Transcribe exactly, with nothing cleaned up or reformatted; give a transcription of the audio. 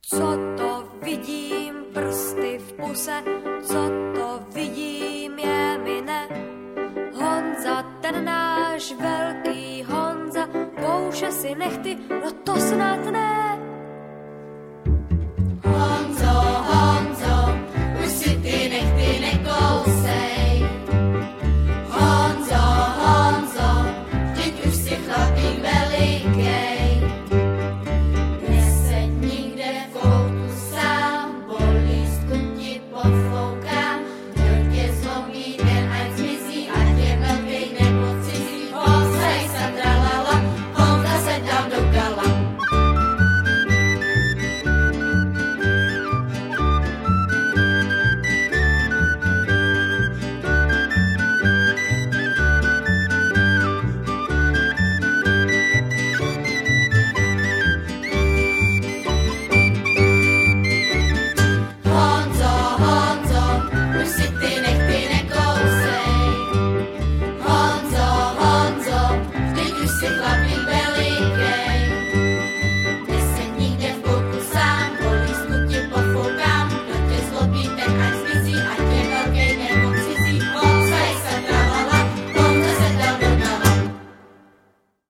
Co to vidím, prsty v puse, co to vidím, je mi ne. Honza, ten náš velký Honza, kouše si nechty, no to snad ne.